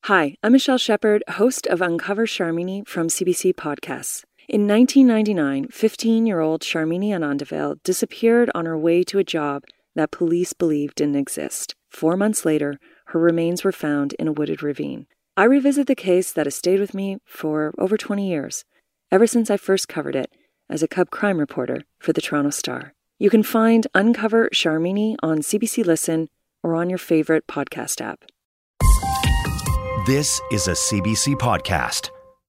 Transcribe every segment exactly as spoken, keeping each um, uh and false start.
Hi, I'm Michelle Shepard, host of Uncover Sharmini from C B C Podcasts. In nineteen ninety-nine, fifteen-year-old Sharmini Anandavale disappeared on her way to a job that police believed didn't exist. Four months later, her remains were found in a wooded ravine. I revisit the case that has stayed with me for over twenty years, ever since I first covered it as a cub crime reporter for the Toronto Star. You can find Uncover Sharmini on C B C Listen or on your favorite podcast app. This is a C B C podcast.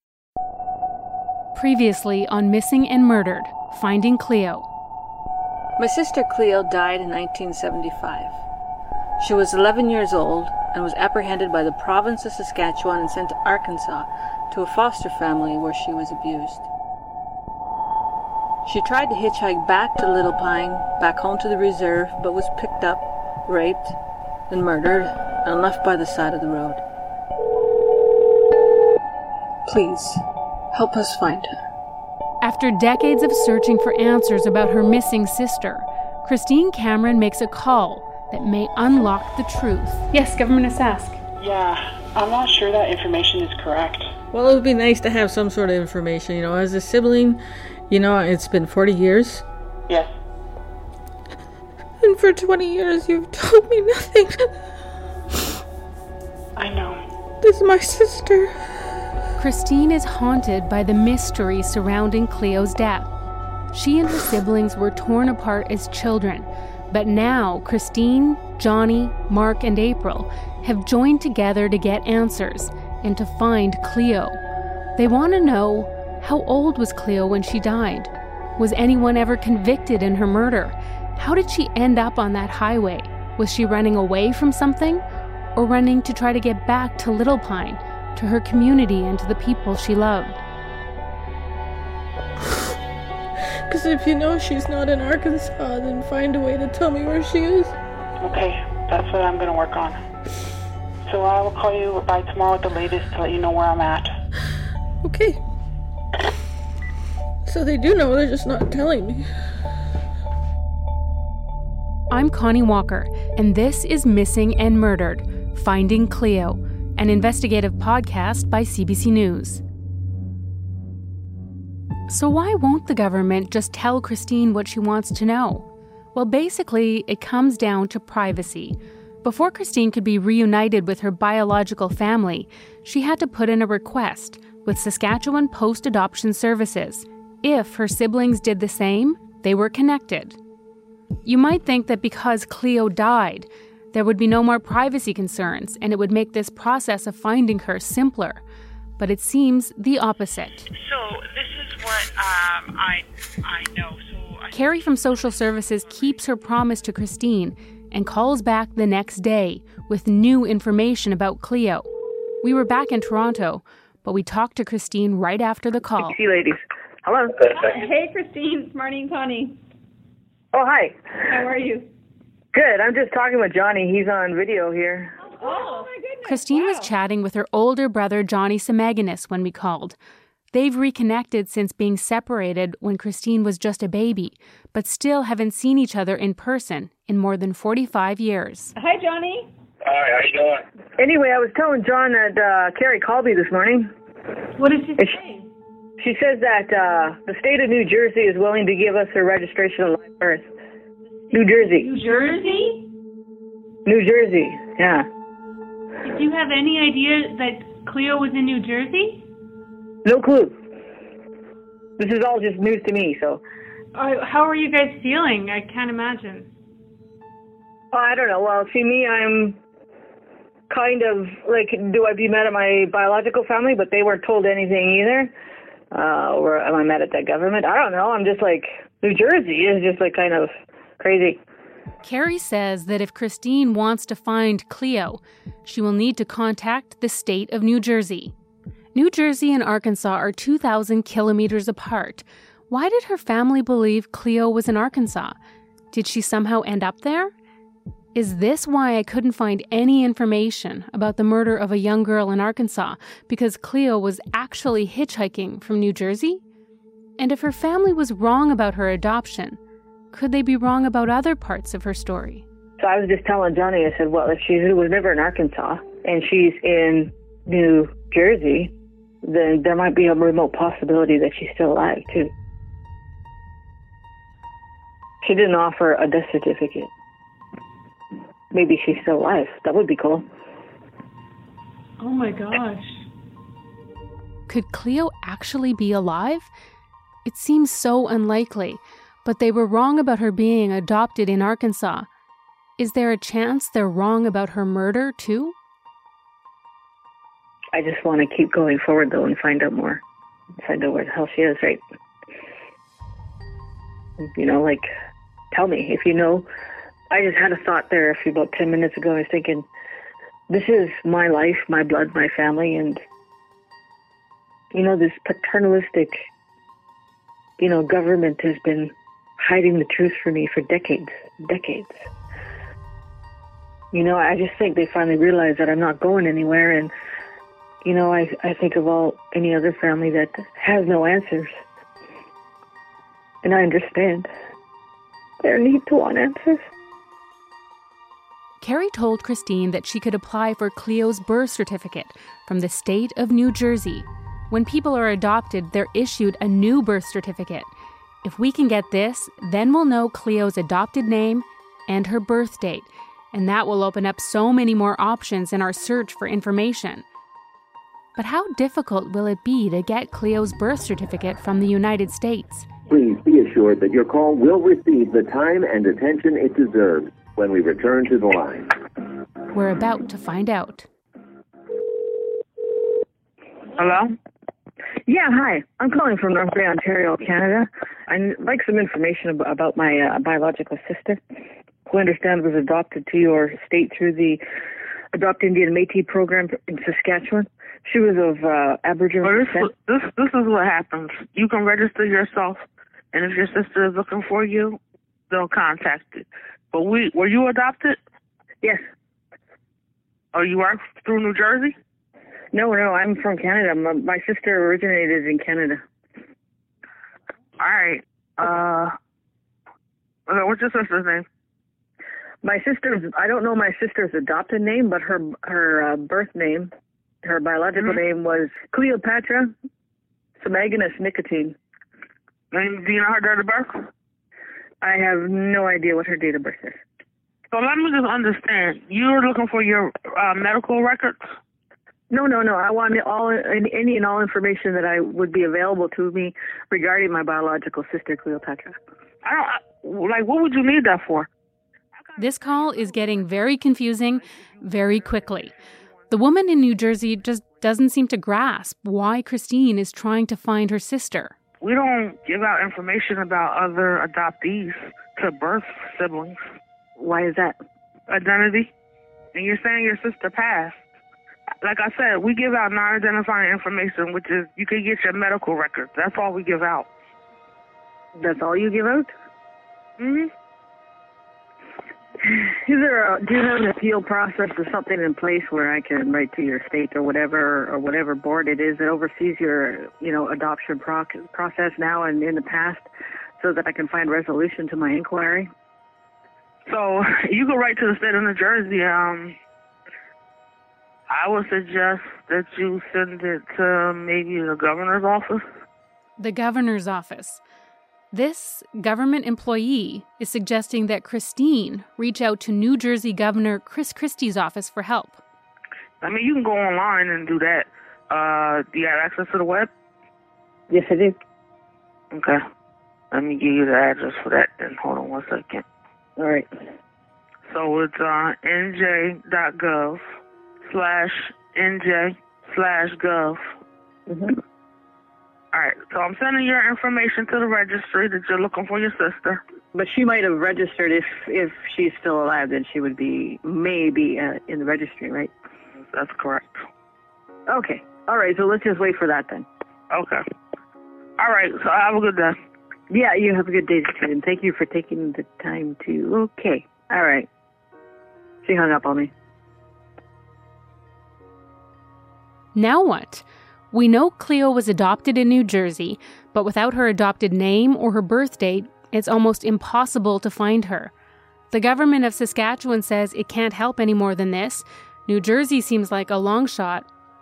Previously on Missing and Murdered, Finding Cleo. My sister Cleo died in nineteen seventy-five. She was eleven years old and was apprehended by the province of Saskatchewan and sent to Arkansas to a foster family where she was abused. She tried to hitchhike back to Little Pine, back home to the reserve, but was picked up, raped, and murdered, and left by the side of the road. Please, help us find her. After decades of searching for answers about her missing sister, Christine Cameron makes a call that may unlock the truth. Yes, Government Sask. Yeah, I'm not sure that information is correct. Well, it would be nice to have some sort of information, you know, as a sibling, you know, it's been forty years. Yes. And for twenty years, you've told me nothing. I know. This is my sister. Christine is haunted by the mystery surrounding Cleo's death. She and her siblings were torn apart as children, but now Christine, Johnny, Mark, and April have joined together to get answers and to find Cleo. They want to know, how old was Cleo when she died? Was anyone ever convicted in her murder? How did she end up on that highway? Was she running away from something? Or running to try to get back to Little Pine, to her community and to the people she loved? Because if you know she's not in Arkansas, then find a way to tell me where she is. Okay, that's what I'm going to work on. So I will call you by tomorrow at the latest to let you know where I'm at. Okay. So they do know, they're just not telling me. I'm Connie Walker, and this is Missing and Murdered, Finding Cleo, an investigative podcast by C B C News. So why won't the government just tell Christine what she wants to know? Well, basically, it comes down to privacy. Before Christine could be reunited with her biological family, she had to put in a request with Saskatchewan Post-Adoption Services. If her siblings did the same, they were connected. You might think that because Cleo died, there would be no more privacy concerns and it would make this process of finding her simpler. But it seems the opposite. So this is what um, I I know. So I- Carrie from Social Services keeps her promise to Christine and calls back the next day with new information about Cleo. We were back in Toronto, but we talked to Christine right after the call. See you, ladies. Hello. Hey, Christine. It's Marty and Connie. Oh, hi. How are you? Good. I'm just talking with Johnny. He's on video here. Oh, my goodness. Christine wow. was chatting with her older brother, Johnny Samaginis, when we called. They've reconnected since being separated when Christine was just a baby, but still haven't seen each other in person in more than forty-five years. Hi, Johnny. Hi, how you doing? Anyway, I was telling John that uh, Carrie called me this morning. What did she And say? She, she says that uh, the state of New Jersey is willing to give us her registration of live birth. New Jersey. New Jersey? New Jersey, yeah. Did you have any idea that Cleo was in New Jersey? No clue. This is all just news to me, so. Uh, how are you guys feeling? I can't imagine. Oh, I don't know. Well, see, me, I'm kind of, like, do I be mad at my biological family, but they weren't told anything either? Uh, or am I mad at that government? I don't know. I'm just like, New Jersey is just, like, kind of crazy. Carrie says that if Christine wants to find Cleo, she will need to contact the state of New Jersey. New Jersey and Arkansas are two thousand kilometers apart. Why did her family believe Cleo was in Arkansas? Did she somehow end up there? Is this why I couldn't find any information about the murder of a young girl in Arkansas, because Cleo was actually hitchhiking from New Jersey? And if her family was wrong about her adoption, could they be wrong about other parts of her story? So I was just telling Johnny, I said, well, if she was never in Arkansas and she's in New Jersey, then there might be a remote possibility that she's still alive, too. She didn't offer a death certificate. Maybe she's still alive. That would be cool. Oh my gosh. Could Cleo actually be alive? It seems so unlikely, but they were wrong about her being adopted in Arkansas. Is there a chance they're wrong about her murder, too? I just want to keep going forward, though, and find out more. Find out where the hell she is, right? You know, like, tell me if you know. I just had a thought there a few, about ten minutes ago. I was thinking, this is my life, my blood, my family, and, you know, this paternalistic, you know, government has been hiding the truth from me for decades, decades. You know, I just think they finally realized that I'm not going anywhere, and, you know, I, I think of all any other family that has no answers. And I understand their need to want answers. Carrie told Christine that she could apply for Cleo's birth certificate from the state of New Jersey. When people are adopted, they're issued a new birth certificate. If we can get this, then we'll know Cleo's adopted name and her birth date, and that will open up so many more options in our search for information. But how difficult will it be to get Cleo's birth certificate from the United States? Please be assured that your call will receive the time and attention it deserves when we return to the line. We're about to find out. Hello? Yeah, hi. I'm calling from North Bay, Ontario, Canada. I'd like some information ab- about my uh, biological sister, who I understand was adopted to your state through the Adopt Indian Métis program in Saskatchewan. She was of uh, Aboriginal well, descent. This, this, this is what happens. You can register yourself, and if your sister is looking for you, they'll contact you. But we, were you adopted? Yes. Oh, you are through New Jersey? No, no, I'm from Canada. My, my sister originated in Canada. All right. Uh, okay, what's your sister's name? My sister's, I don't know my sister's adopted name, but her her uh, birth name, her biological mm-hmm. name was Cleopatra Samagonus Nicotine. And do you know her date of birth? I have no idea what her date of birth is. So let me just understand. You're looking for your uh, medical records? No, no, no. I want all any and all information that I would be available to me regarding my biological sister, Cleopatra. I don't, like, what would you need that for? This call is getting very confusing very quickly. The woman in New Jersey just doesn't seem to grasp why Christine is trying to find her sister. We don't give out information about other adoptees to birth siblings. Why is that? Identity. And you're saying your sister passed. Like I said, we give out non-identifying information, which is you can get your medical records. That's all we give out. That's all you give out? Mm-hmm. Is there a, do you have an appeal process or something in place where I can write to your state or whatever or whatever board it is that oversees your, you know, adoption proc- process now and in the past, so that I can find resolution to my inquiry? So you go right to the state of New Jersey. Um, I would suggest that you send it to maybe the governor's office. The governor's office. This government employee is suggesting that Christine reach out to New Jersey Governor Chris Christie's office for help. I mean, you can go online and do that. Uh, do you have access to the web? Yes, I do. Okay. Let me give you the address for that then. Hold on one second. All right. So it's uh, nj.gov slash nj slash gov. Mm-hmm. All right, so I'm sending your information to the registry that you're looking for your sister. But she might have registered if if she's still alive, then she would be maybe uh, in the registry, right? That's correct. Okay. All right, so let's just wait for that then. Okay. All right, so have a good day. Yeah, you have a good day, and thank you for taking the time to... Okay. All right. She hung up on me. Now what? We know Cleo was adopted in New Jersey, but without her adopted name or her birth date, it's almost impossible to find her. The government of Saskatchewan says it can't help any more than this. New Jersey seems like a long shot.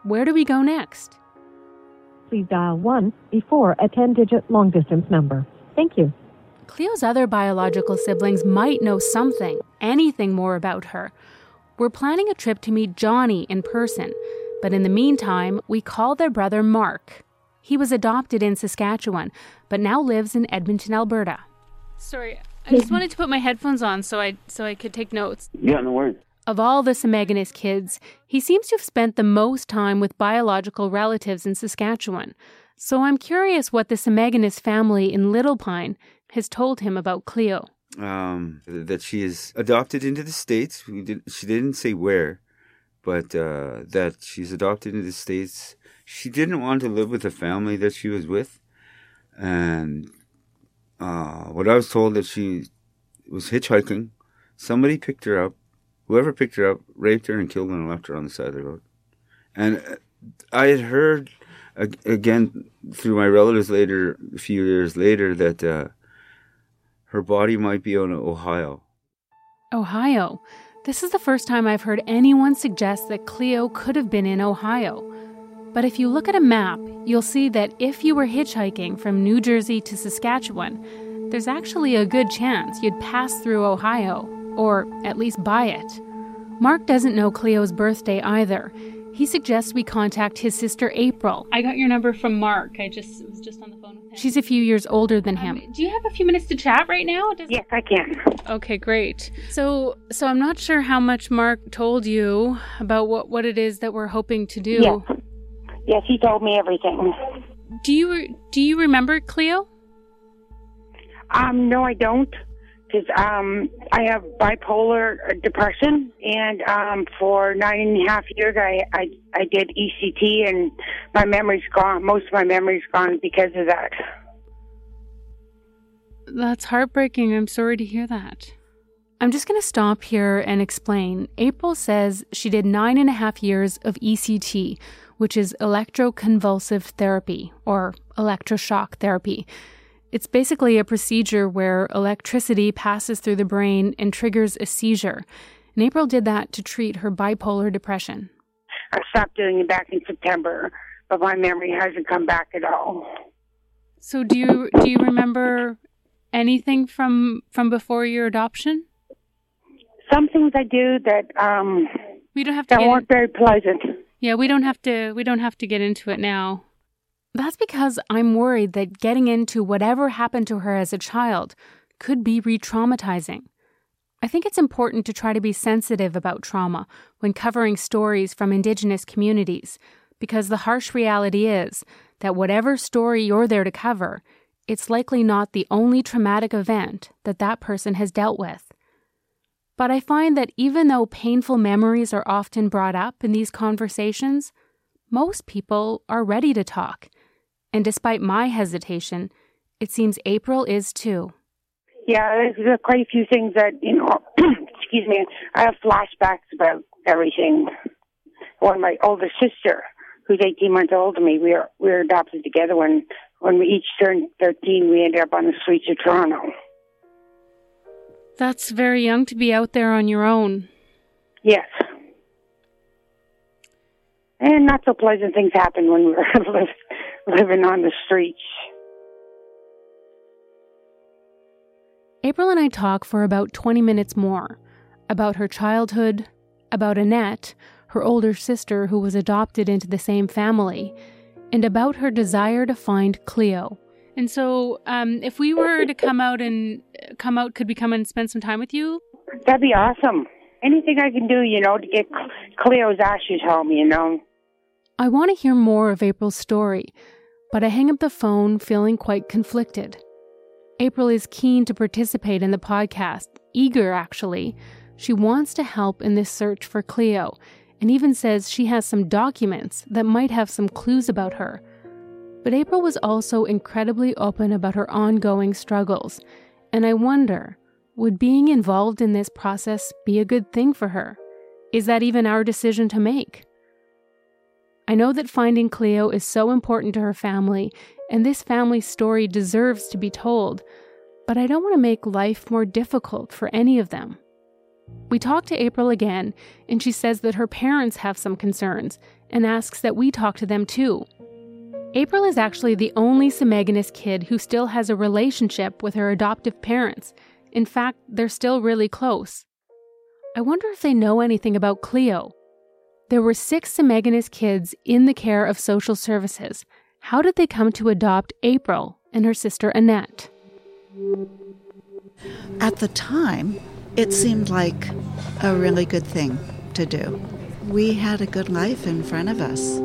where do we go next? Please dial one before a ten-digit long-distance number. Thank you. Cleo's other biological siblings might know something, anything more about her. We're planning a trip to meet Johnny in person, but in the meantime, we call their brother Mark. He was adopted in Saskatchewan, but now lives in Edmonton, Alberta. Sorry, I just wanted to put my headphones on so I so I could take notes. Yeah, no worries. Of all the Semeganis kids, he seems to have spent the most time with biological relatives in Saskatchewan. So I'm curious what the Semeganis family in Little Pine has told him about Cleo. Um, that she is adopted into the States. We did, she didn't say where, but uh, that she's adopted into the States. She didn't want to live with the family that she was with. And uh, what I was told that she was hitchhiking. Somebody picked her up. Whoever picked her up raped her and killed her and left her on the side of the road. And I had heard, again, through my relatives later, a few years later, that uh, her body might be in Ohio. Ohio. This is the first time I've heard anyone suggest that Cleo could have been in Ohio. But if you look at a map, you'll see that if you were hitchhiking from New Jersey to Saskatchewan, there's actually a good chance you'd pass through Ohio, or at least by it. Mark doesn't know Cleo's birthday either. He suggests we contact his sister April. I got your number from Mark. I just was just on the phone with him. She's a few years older than him. Um, do you have a few minutes to chat right now? Does yes, I can. Okay, great. So so I'm not sure how much Mark told you about what, what it is that we're hoping to do. Yes. Yes, he told me everything. Do you do you remember Cleo? Um, no, I don't. Because um, I have bipolar depression, and um, for nine and a half years I, I, I did E C T, and my memory's gone. Most of my memory's gone because of that. That's heartbreaking. I'm sorry to hear that. I'm just going to stop here and explain. April says she did nine and a half years of E C T, which is electroconvulsive therapy, or electroshock therapy. It's basically a procedure where electricity passes through the brain and triggers a seizure. And April did that to treat her bipolar depression. I stopped doing it back in September, but my memory hasn't come back at all. So do you do you remember anything from from before your adoption? Some things I do that um we don't have to that get weren't in- very pleasant. Yeah, we don't have to we don't have to get into it now. That's because I'm worried that getting into whatever happened to her as a child could be re-traumatizing. I think it's important to try to be sensitive about trauma when covering stories from Indigenous communities, because the harsh reality is that whatever story you're there to cover, it's likely not the only traumatic event that that person has dealt with. But I find that even though painful memories are often brought up in these conversations, most people are ready to talk. And despite my hesitation, it seems April is too. Yeah, there's quite a few things that, you know, excuse me, I have flashbacks about everything. When my older sister, who's eighteen months older than me, we were, we were adopted together. When, when we each turned thirteen, we ended up on the streets of Toronto. That's very young to be out there on your own. Yes. And not so pleasant things happen when we were living on the streets. April and I talk for about twenty minutes more about her childhood, about Annette, her older sister who was adopted into the same family, and about her desire to find Cleo. And so, um, if we were to come out and come out, could we come and spend some time with you? That'd be awesome. Anything I can do, you know, to get Cleo's ashes home, you know. I want to hear more of April's story, but I hang up the phone feeling quite conflicted. April is keen to participate in the podcast, eager actually. She wants to help in this search for Cleo, and even says she has some documents that might have some clues about her. But April was also incredibly open about her ongoing struggles, and I wonder, would being involved in this process be a good thing for her? Is that even our decision to make? I know that finding Cleo is so important to her family, and this family's story deserves to be told, but I don't want to make life more difficult for any of them. We talked to April again, and she says that her parents have some concerns and asks that we talk to them too. April is actually the only Semeganist kid who still has a relationship with her adoptive parents. In fact, they're still really close. I wonder if they know anything about Cleo. There were six Semeganist kids in the care of social services. How did they come to adopt April and her sister Annette? At the time, it seemed like a really good thing to do. We had a good life in front of us.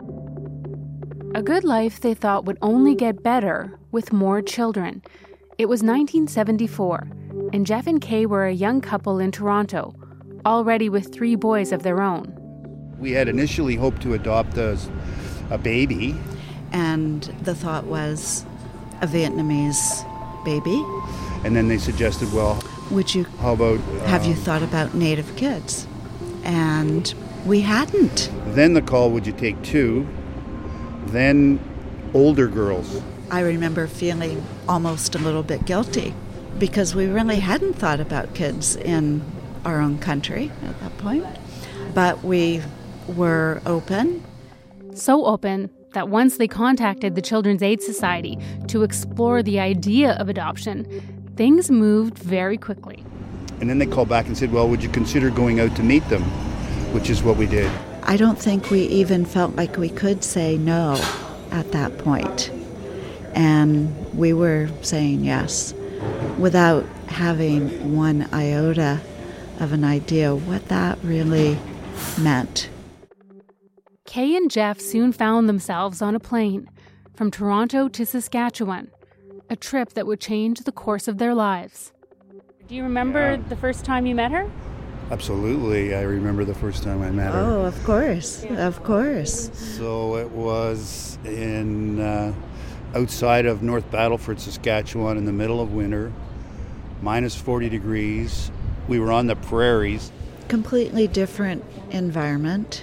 A good life they thought would only get better with more children. It was nineteen seventy-four, and Jeff and Kay were a young couple in Toronto, already with three boys of their own. We had initially hoped to adopt a, a baby. And the thought was a Vietnamese baby. And then they suggested, well, Would you, how about... have um, you thought about Native kids? And we hadn't. Then the call, would you take two? Then older girls. I remember feeling almost a little bit guilty because we really hadn't thought about kids in our own country at that point. But we were open. So open that once they contacted the Children's Aid Society to explore the idea of adoption, things moved very quickly. And then they called back and said, well, would you consider going out to meet them? Which is what we did. I don't think we even felt like we could say no at that point. And we were saying yes without having one iota of an idea what that really meant. Kay and Jeff soon found themselves on a plane from Toronto to Saskatchewan, a trip that would change the course of their lives. Do you remember yeah. the first time you met her? Absolutely. I remember the first time I met her. Oh, of course. Yeah. Of course. So it was in uh, outside of North Battleford, Saskatchewan, in the middle of winter, minus forty degrees. We were on the prairies. Completely different environment.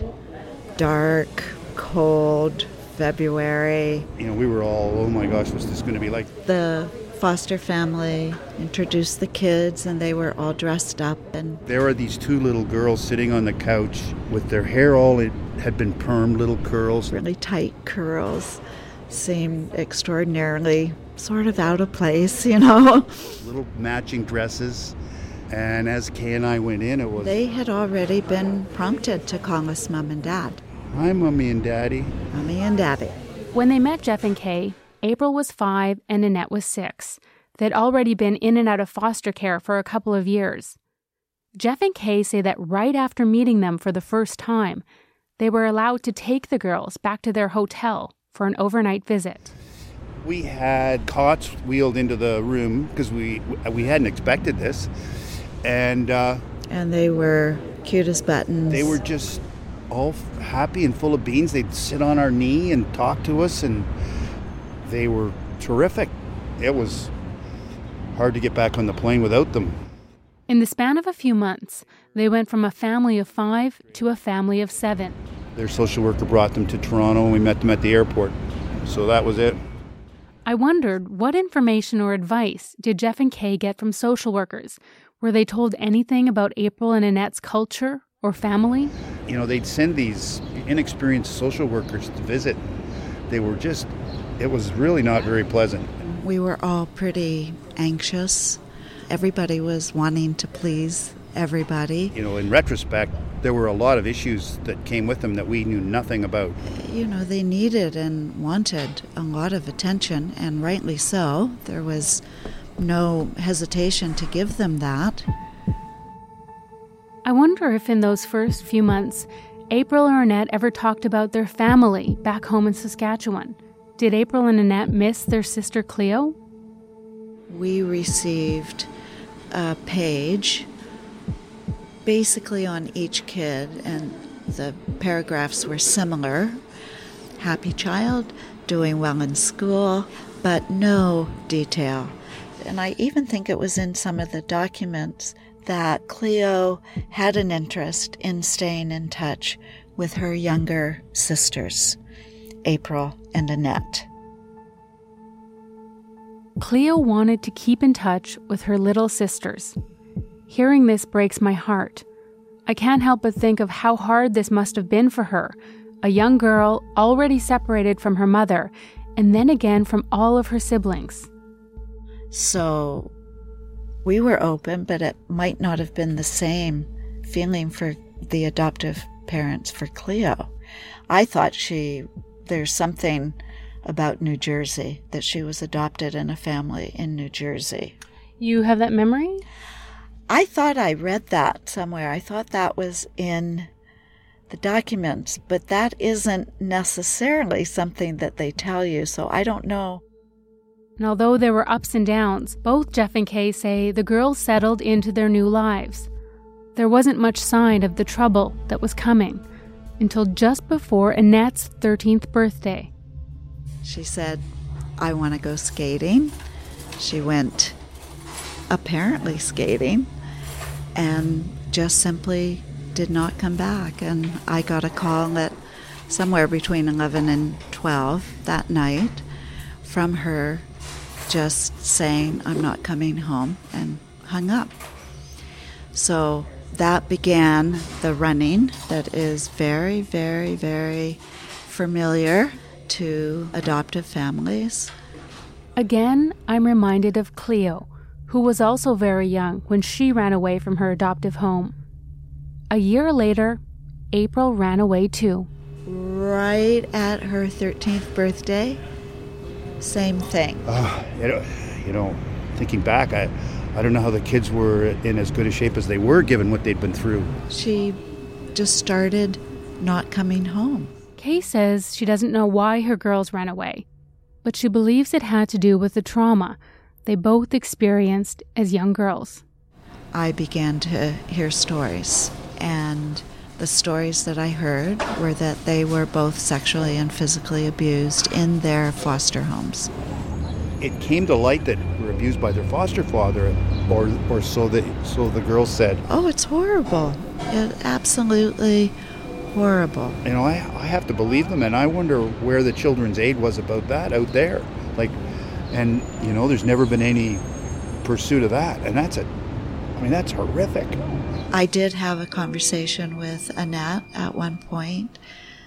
Dark, cold, February. You know, we were all, oh my gosh, what's this going to be like? The foster family introduced the kids, and they were all dressed up. And there were these two little girls sitting on the couch with their hair all, it had been permed, little curls. Really tight curls. Seemed extraordinarily sort of out of place, you know. Little matching dresses. And as Kay and I went in, it was... They had already been prompted to call us Mom and Dad. Hi, Mommy and Daddy. Mommy and Daddy. When they met Jeff and Kay, April was five and Annette was six. They'd already been in and out of foster care for a couple of years. Jeff and Kay say that right after meeting them for the first time, they were allowed to take the girls back to their hotel for an overnight visit. We had cots wheeled into the room because we we hadn't expected this. And uh, and they were cute as buttons. They were just all happy and full of beans. They'd sit on our knee and talk to us, and they were terrific. It was hard to get back on the plane without them. In the span of a few months, they went from a family of five to a family of seven. Their social worker brought them to Toronto, and we met them at the airport. So that was it. I wondered, what information or advice did Jeff and Kay get from social workers? Were they told anything about April and Annette's culture or family? You know, they'd send these inexperienced social workers to visit. They were just, it was really not very pleasant. We were all pretty anxious. Everybody was wanting to please everybody. You know, in retrospect, there were a lot of issues that came with them that we knew nothing about. You know, they needed and wanted a lot of attention, and rightly so. There was no hesitation to give them that. I wonder if in those first few months, April or Annette ever talked about their family back home in Saskatchewan. Did April and Annette miss their sister Cleo? We received a page basically on each kid, and the paragraphs were similar. Happy child, doing well in school, but no detail. And I even think it was in some of the documents that Cleo had an interest in staying in touch with her younger sisters, April and Annette. Cleo wanted to keep in touch with her little sisters. Hearing this breaks my heart. I can't help but think of how hard this must have been for her, a young girl already separated from her mother, and then again from all of her siblings. So we were open, but it might not have been the same feeling for the adoptive parents for Cleo. I thought she, there's something about New Jersey, that she was adopted in a family in New Jersey. You have that memory? I thought I read that somewhere. I thought that was in the documents, but that isn't necessarily something that they tell you, so I don't know. And although there were ups and downs, both Jeff and Kay say the girls settled into their new lives. There wasn't much sign of the trouble that was coming until just before Annette's thirteenth birthday. She said, I want to go skating. She went apparently skating and just simply did not come back. And I got a call at somewhere between eleven and twelve that night from her just saying, I'm not coming home, and hung up. So that began the running that is very, very, very familiar to adoptive families. Again, I'm reminded of Cleo, who was also very young when she ran away from her adoptive home. A year later, April ran away too. Right at her thirteenth birthday, same thing. Uh, you know, you know, thinking back, I, I don't know how the kids were in as good a shape as they were given what they'd been through. She just started not coming home. Kay says she doesn't know why her girls ran away, but she believes it had to do with the trauma they both experienced as young girls. I began to hear stories, and the stories that I heard were that they were both sexually and physically abused in their foster homes. It came to light that they were abused by their foster father, or or so the, so the girls said. Oh, it's horrible. It's absolutely horrible. You know, I, I have to believe them, and I wonder where the Children's Aid was about that out there. Like, and, you know, there's never been any pursuit of that, and that's a, I mean, that's horrific. I did have a conversation with Annette at one point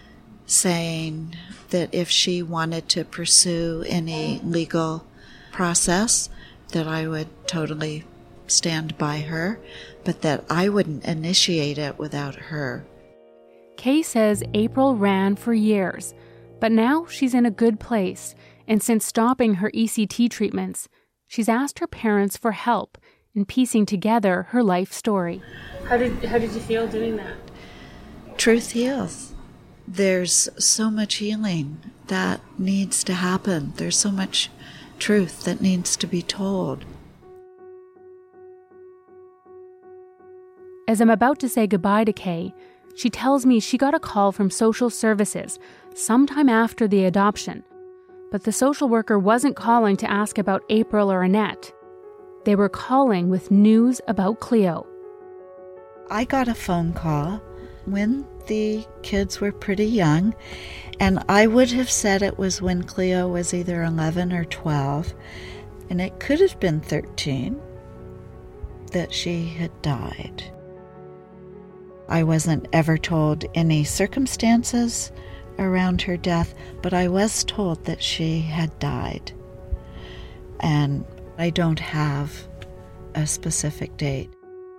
saying that if she wanted to pursue any legal process, that I would totally stand by her, but that I wouldn't initiate it without her. Kay says April ran for years, but now she's in a good place, and since stopping her E C T treatments, she's asked her parents for help in piecing together her life story. How did how did you feel doing that? Truth heals. There's so much healing that needs to happen. There's so much truth that needs to be told. As I'm about to say goodbye to Kay, she tells me she got a call from social services sometime after the adoption, but the social worker wasn't calling to ask about April or Annette. They were calling with news about Cleo. I got a phone call when the kids were pretty young, and I would have said it was when Cleo was either eleven or twelve, and it could have been thirteen, that she had died. I wasn't ever told any circumstances around her death, but I was told that she had died. And I don't have a specific date.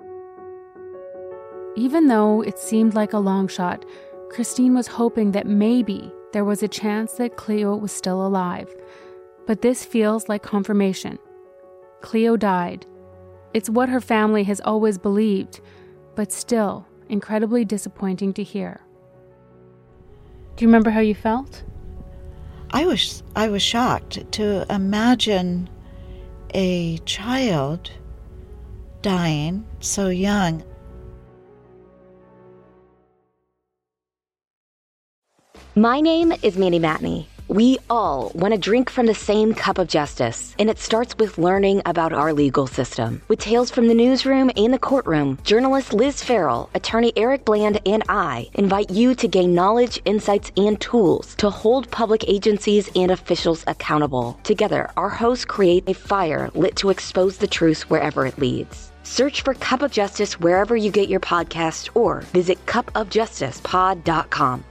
Even though it seemed like a long shot, Christine was hoping that maybe there was a chance that Cleo was still alive. But this feels like confirmation. Cleo died. It's what her family has always believed, but still incredibly disappointing to hear. Do you remember how you felt? I was I was shocked to imagine a child dying so young. My name is Mandy Matney. We all want to drink from the same cup of justice, and it starts with learning about our legal system. With tales from the newsroom and the courtroom, journalist Liz Farrell, attorney Eric Bland, and I invite you to gain knowledge, insights, and tools to hold public agencies and officials accountable. Together, our hosts create a fire lit to expose the truth wherever it leads. Search for Cup of Justice wherever you get your podcasts or visit cup of justice pod dot com.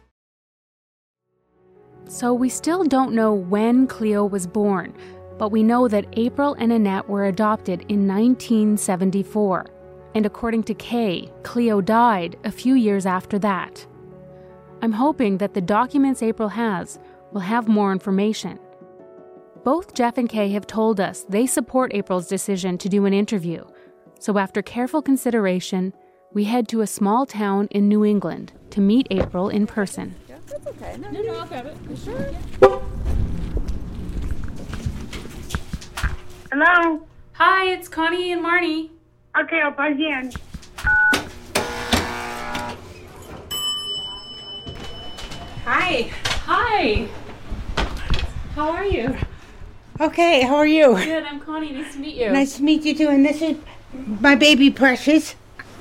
So we still don't know when Cleo was born, but we know that April and Annette were adopted in nineteen seventy-four. And according to Kay, Cleo died a few years after that. I'm hoping that the documents April has will have more information. Both Jeff and Kay have told us they support April's decision to do an interview. So after careful consideration, we head to a small town in New England to meet April in person. Yeah, that's okay. No, no, no, I'll grab it. You sure? Hello? Hi, it's Connie and Marnie. Okay, I'll buzz you in. Hi. Hi. How are you? Okay, how are you? Good, I'm Connie. Nice to meet you. Nice to meet you too. And this is my baby Precious.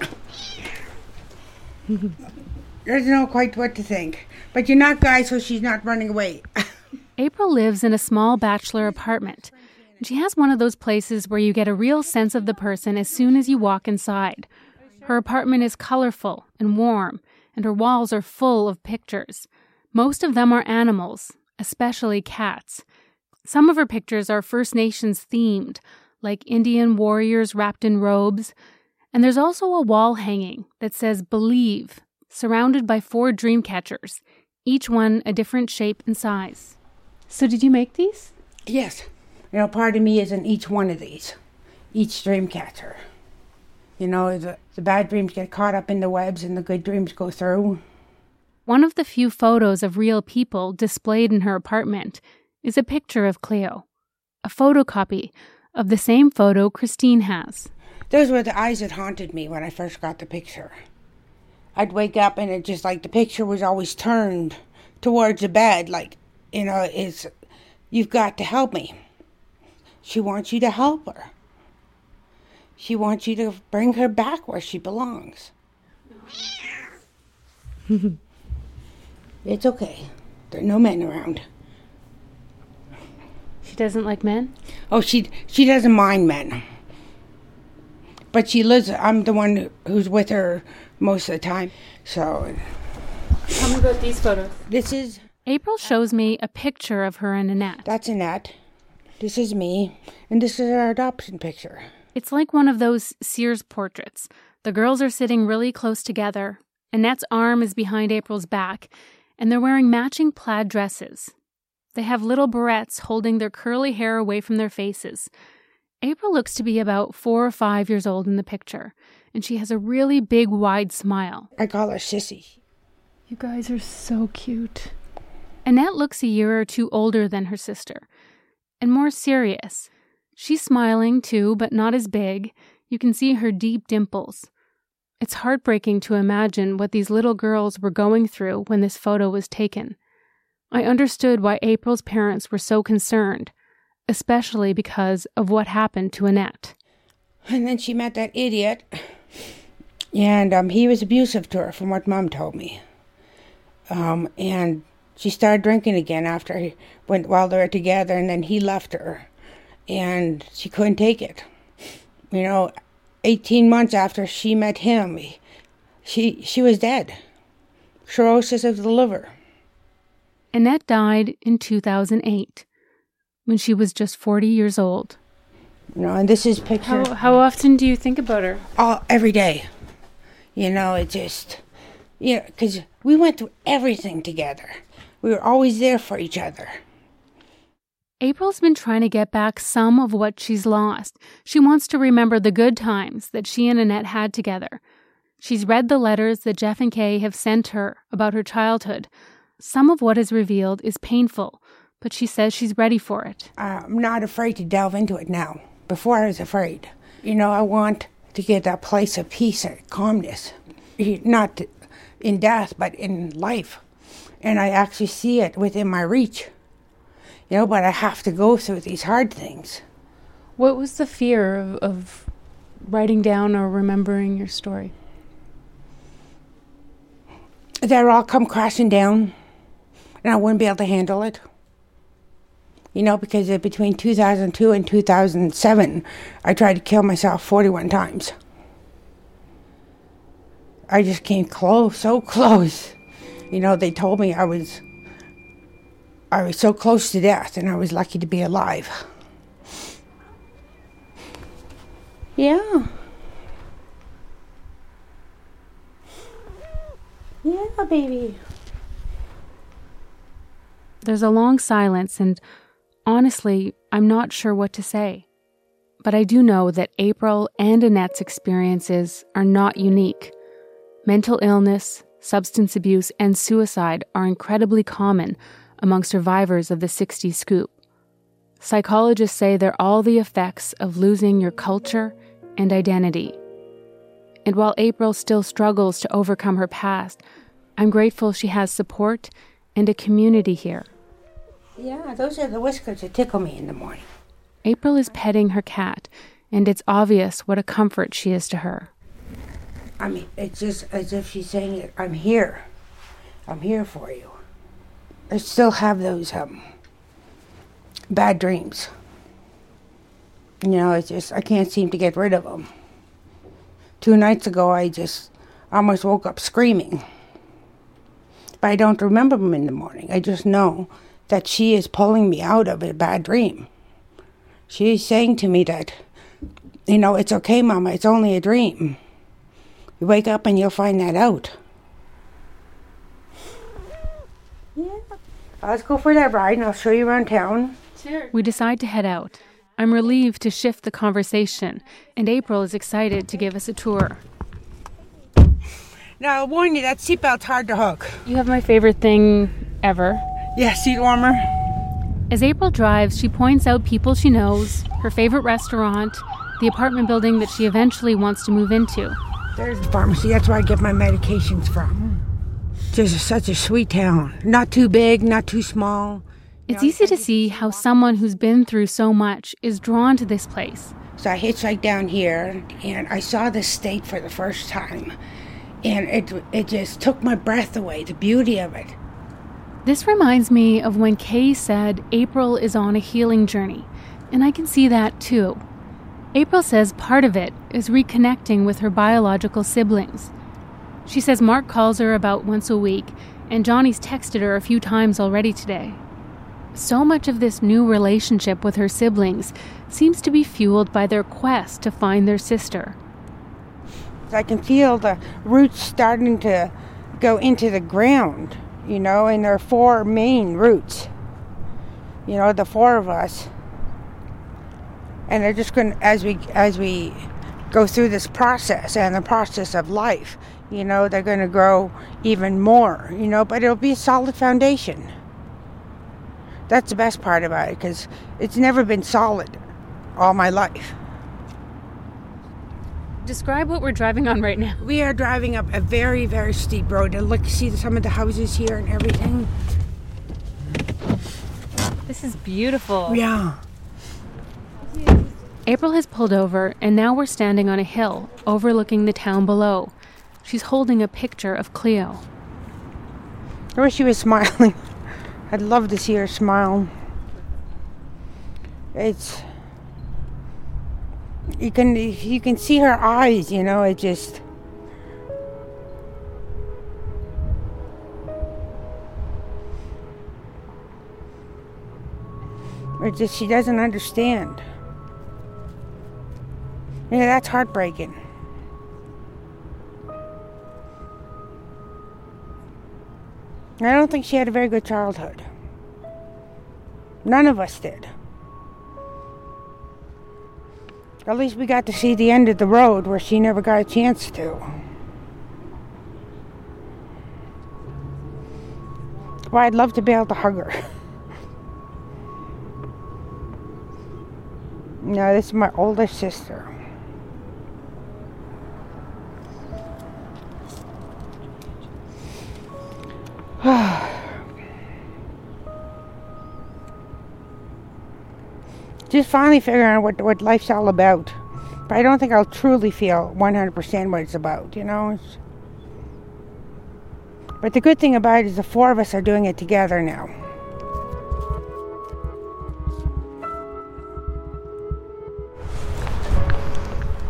Doesn't know quite what to think. But you're not guys, so she's not running away. April lives in a small bachelor apartment. She has one of those places where you get a real sense of the person as soon as you walk inside. Her apartment is colorful and warm, and her walls are full of pictures. Most of them are animals, especially cats. Some of her pictures are First Nations themed, like Indian warriors wrapped in robes. And there's also a wall hanging that says Believe, surrounded by four dream catchers, each one a different shape and size. So did you make these? Yes. You know, part of me is in each one of these, each dream catcher. You know, the, the bad dreams get caught up in the webs and the good dreams go through. One of the few photos of real people displayed in her apartment is a picture of Cleo, a photocopy of the same photo Christine has. Those were the eyes that haunted me when I first got the picture. I'd wake up and it just like the picture was always turned towards the bed, like, you know, it's, you've got to help me. She wants you to help her. She wants you to bring her back where she belongs. It's okay. There are no men around. She doesn't like men? Oh, she she doesn't mind men. But she lives, I'm the one who's with her most of the time. So. Tell me about these photos. This is. April shows me a picture of her and Annette. That's Annette. This is me. And this is our adoption picture. It's like one of those Sears portraits. The girls are sitting really close together. Annette's arm is behind April's back, and they're wearing matching plaid dresses. They have little barrettes holding their curly hair away from their faces. April looks to be about four or five years old in the picture, and she has a really big, wide smile. I call her Sissy. You guys are so cute. Annette looks a year or two older than her sister, and more serious. She's smiling too, but not as big. You can see her deep dimples. It's heartbreaking to imagine what these little girls were going through when this photo was taken. I understood why April's parents were so concerned, especially because of what happened to Annette. And then she met that idiot, and um, he was abusive to her, from what Mom told me. Um, and she started drinking again after he went while they were together, and then he left her, and she couldn't take it. You know, eighteen months after she met him, she she was dead, cirrhosis of the liver. Annette died in two thousand eight, when she was just forty years old. You know, and this is picture. How, how often do you think about her? Oh, every day. You know, it just, you know, because we went through everything together. We were always there for each other. April's been trying to get back some of what she's lost. She wants to remember the good times that she and Annette had together. She's read the letters that Jeff and Kay have sent her about her childhood. Some of what is revealed is painful, but she says she's ready for it. I'm not afraid to delve into it now. Before I was afraid. You know, I want to get that place of peace and calmness. Not in death, but in life. And I actually see it within my reach. You know, but I have to go through these hard things. What was the fear of, of writing down or remembering your story? That it'll all come crashing down, and I wouldn't be able to handle it. You know, because between two thousand two and two thousand seven, I tried to kill myself forty-one times. I just came close, so close. You know, they told me I was, I was so close to death, and I was lucky to be alive. Yeah. Yeah, baby. There's a long silence, and honestly, I'm not sure what to say. But I do know that April and Annette's experiences are not unique. Mental illness, substance abuse, and suicide are incredibly common among survivors of the sixties scoop. Psychologists say they're all the effects of losing your culture and identity. And while April still struggles to overcome her past, I'm grateful she has support and a community here. Yeah, those are the whiskers that tickle me in the morning. April is petting her cat, and it's obvious what a comfort she is to her. I mean, it's just as if she's saying, I'm here. I'm here for you. I still have those um, bad dreams. You know, it's just, I can't seem to get rid of them. Two nights ago, I just almost woke up screaming. But I don't remember them in the morning. I just know that she is pulling me out of a bad dream. She's saying to me that, you know, it's okay, Mama, it's only a dream. You wake up and you'll find that out. Yeah. Let's go for that ride and I'll show you around town. Sure. We decide to head out. I'm relieved to shift the conversation, and April is excited to give us a tour. Now, I'll warn you, that seatbelt's hard to hook. You have my favorite thing ever. Yeah, seat warmer. As April drives, she points out people she knows, her favorite restaurant, the apartment building that she eventually wants to move into. There's the pharmacy. That's where I get my medications from. Just such a sweet town. Not too big, not too small. It's easy to see how someone who's been through so much is drawn to this place. So I hitchhiked down here, and I saw the state for the first time. And it it just took my breath away, the beauty of it. This reminds me of when Kay said April is on a healing journey, and I can see that too. April says part of it is reconnecting with her biological siblings. She says Mark calls her about once a week, and Johnny's texted her a few times already today. So much of this new relationship with her siblings seems to be fueled by their quest to find their sister. I can feel the roots starting to go into the ground, you know, and there are four main roots. You know, the four of us. And they're just going to, as we, as we go through this process and the process of life, you know, they're going to grow even more, you know, but it'll be a solid foundation. That's the best part about it, because it's never been solid all my life. Describe what we're driving on right now. We are driving up a very, very steep road. And look, see some of the houses here and everything. This is beautiful. Yeah. April has pulled over, and now we're standing on a hill overlooking the town below. She's holding a picture of Cleo. I wish she was smiling. I'd love to see her smile. It's... You can you can see her eyes, you know, it just... It just, she doesn't understand. Yeah, that's heartbreaking. I don't think she had a very good childhood. None of us did. At least we got to see the end of the road where she never got a chance to. Well, I'd love to be able to hug her. No, this is my older sister. Just finally figuring out what what life's all about. But I don't think I'll truly feel one hundred percent what it's about, you know? It's... But the good thing about it is the four of us are doing it together now.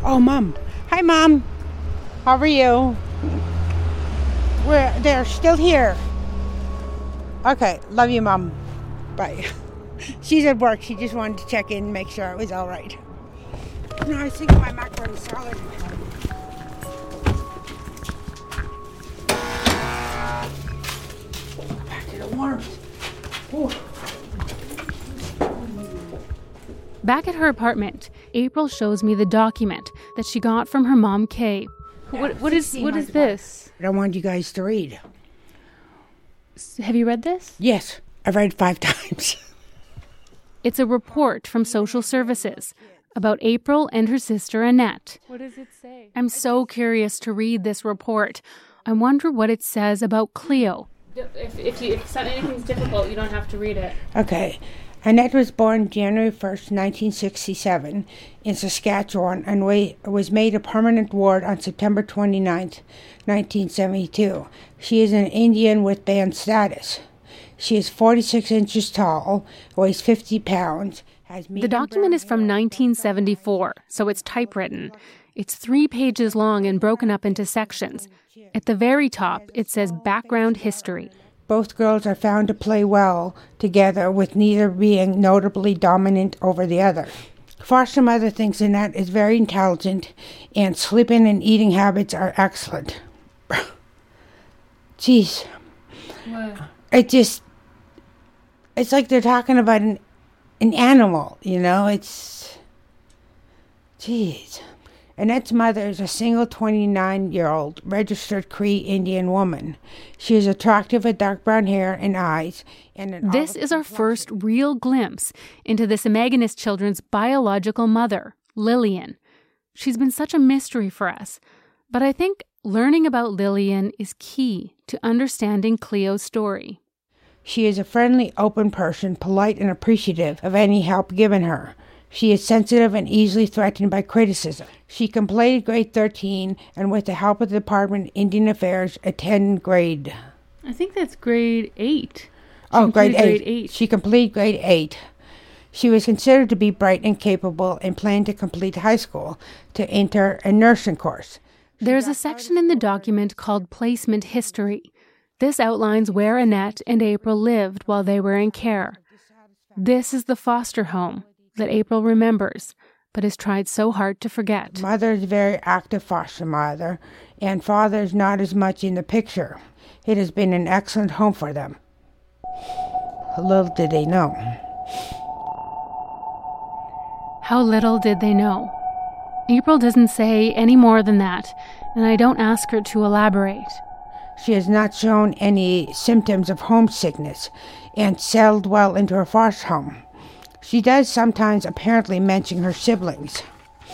Oh, Mom. Hi, Mom. How are you? We're, they're still here. Okay, love you, Mom. Bye. She's at work. She just wanted to check in and make sure it was all right. No, I was thinking my macaroni salad. Back to the warmth. Ooh. Back at her apartment, April shows me the document that she got from her mom, Kay. What, what is what is this? I want you guys to read. Have you read this? Yes, I've read it five times. It's a report from social services about April and her sister Annette. What does it say? I'm so curious to read this report. I wonder what it says about Cleo. If, if, you, if anything's difficult, you don't have to read it. Okay. Annette was born January first, nineteen sixty-seven in Saskatchewan and was made a permanent ward on September twenty-ninth, nineteen seventy-two. She is an Indian with band status. She is forty-six inches tall, weighs fifty pounds. Has the document is from nineteen seventy-four, so it's typewritten. It's three pages long and broken up into sections. At the very top, it says background history. Both girls are found to play well together, with neither being notably dominant over the other. Foster mother thinks Annette is very intelligent, and sleeping and eating habits are excellent. Jeez. What? It just... It's like they're talking about an, an animal, you know? It's... Jeez. Annette's mother is a single twenty-nine-year-old registered Cree Indian woman. She is attractive with dark brown hair and eyes. And an this is our first real glimpse into the Semagonist children's biological mother, Lillian. She's been such a mystery for us, but I think learning about Lillian is key to understanding Cleo's story. She is a friendly, open person, polite and appreciative of any help given her. She is sensitive and easily threatened by criticism. She completed grade thirteen and with the help of the Department of Indian Affairs attended grade... I think that's grade eight. She oh, grade eight. grade eight. She completed grade eight. She was considered to be bright and capable and planned to complete high school to enter a nursing course. There's a section in the document called Placement History. This outlines where Annette and April lived while they were in care. This is the foster home that April remembers, but has tried so hard to forget. Mother is a very active foster mother, and father is not as much in the picture. It has been an excellent home for them. Little did they know. How little did they know? April doesn't say any more than that, and I don't ask her to elaborate. She has not shown any symptoms of homesickness and settled well into her foster home. She does sometimes apparently mention her siblings.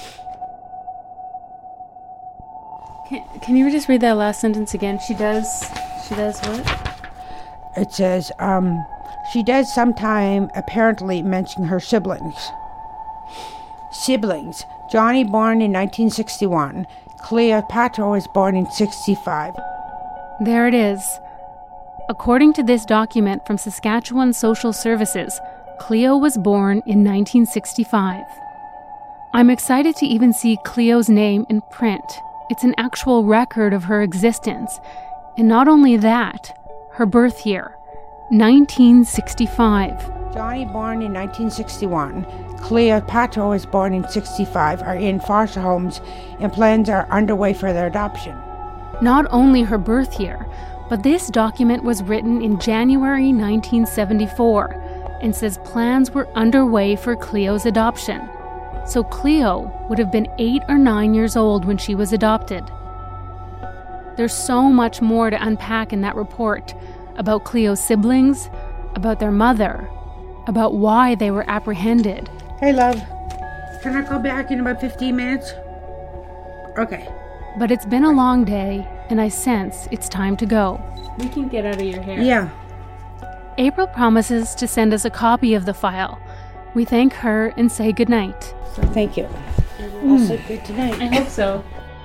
Can, can you just read that last sentence again? She does... She does what? It says, um, she does sometimes apparently mention her siblings. Siblings. Johnny born in nineteen sixty-one. Cleopatra was born in sixty-five. There it is. According to this document from Saskatchewan Social Services, Cleo was born in nineteen sixty-five. I'm excited to even see Cleo's name in print. It's an actual record of her existence. And not only that, her birth year, nineteen sixty-five. Johnny born in nineteen sixty-one. Cleopatra was born in sixty-five, are in foster homes, and plans are underway for their adoption. Not only her birth year, but this document was written in January nineteen seventy-four and says plans were underway for Cleo's adoption. So Cleo would have been eight or nine years old when she was adopted. There's so much more to unpack in that report about Cleo's siblings, about their mother, about why they were apprehended. Hey, love. Can I call back in about fifteen minutes? Okay. But it's been a long day, and I sense it's time to go. We can get out of your hair. Yeah. April promises to send us a copy of the file. We thank her and say goodnight. Thank you. We'll sleep good tonight. I hope so.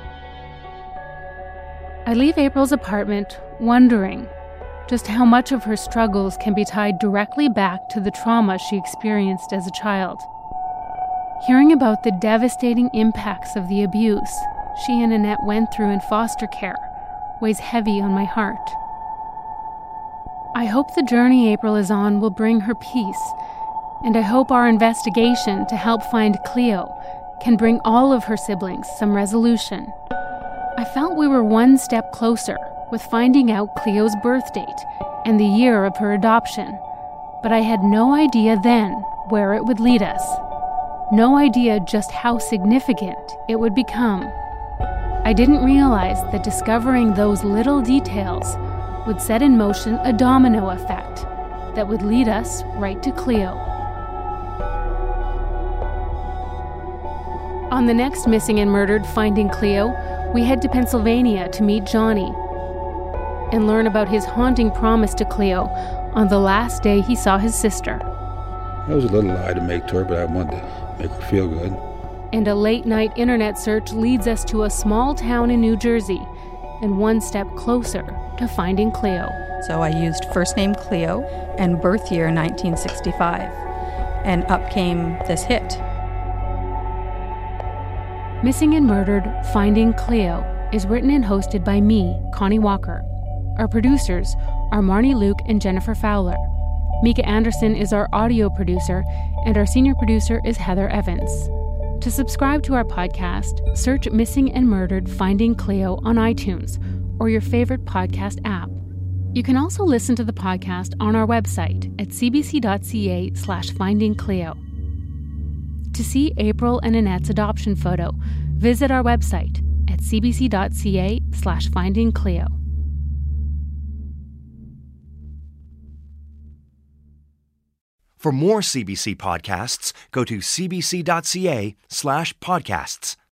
I leave April's apartment wondering just how much of her struggles can be tied directly back to the trauma she experienced as a child. Hearing about the devastating impacts of the abuse she and Annette went through in foster care weighs heavy on my heart. I hope the journey April is on will bring her peace, and I hope our investigation to help find Cleo can bring all of her siblings some resolution. I felt we were one step closer with finding out Cleo's birth date and the year of her adoption, but I had no idea then where it would lead us. No idea just how significant it would become. I didn't realize that discovering those little details would set in motion a domino effect that would lead us right to Cleo. On the next Missing and Murdered Finding Cleo, we head to Pennsylvania to meet Johnny and learn about his haunting promise to Cleo on the last day he saw his sister. That was a little lie to make to her, but I wanted to make her feel good. And a late-night internet search leads us to a small town in New Jersey and one step closer to finding Cleo. So I used first name Cleo and birth year nineteen sixty-five, and up came this hit. Missing and Murdered Finding Cleo is written and hosted by me, Connie Walker. Our producers are Marnie Luke and Jennifer Fowler. Mika Anderson is our audio producer, and our senior producer is Heather Evans. To subscribe to our podcast, search Missing and Murdered Finding Cleo on iTunes or your favorite podcast app. You can also listen to the podcast on our website at cbc.ca slash finding Cleo. To see April and Annette's adoption photo, visit our website at cbc.ca slash finding Cleo. For more C B C podcasts, go to cbc.ca slash podcasts.